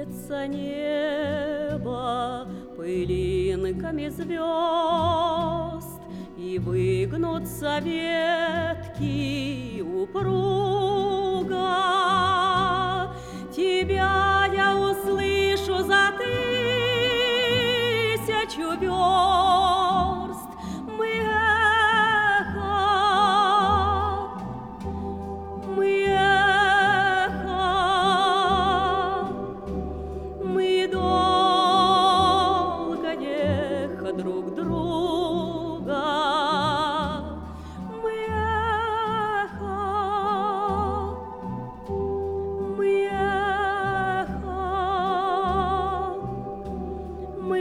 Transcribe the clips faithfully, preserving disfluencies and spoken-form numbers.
Покроется небо пылинками звезд, и выгнутся ветки упруго. Тебя я услышу за тысячу верст. Мы эхо, мы эхо, мы долгое эхо друг друга. Мы эхо, мы эхо, мы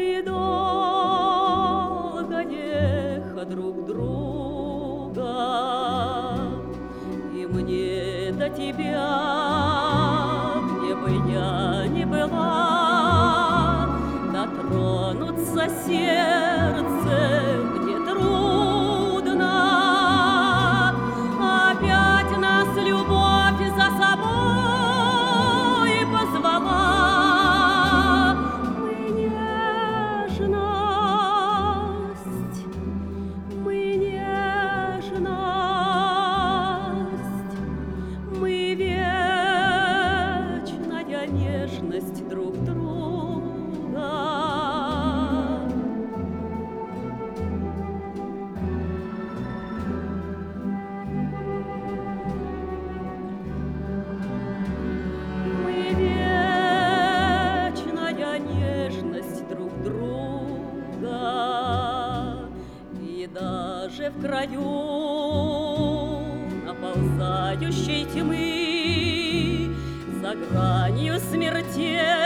долгое эхо друг друга. И мне до тебя, где бы я ни была, дотронуться сердцем, где трудно. Опять нас любовь за собой позвала. Мы нежность, мы нежность, мы вечная нежность друг друга. Мы вечная нежность друг друга. И даже в краю наползающей тьмы, за гранью смертельной,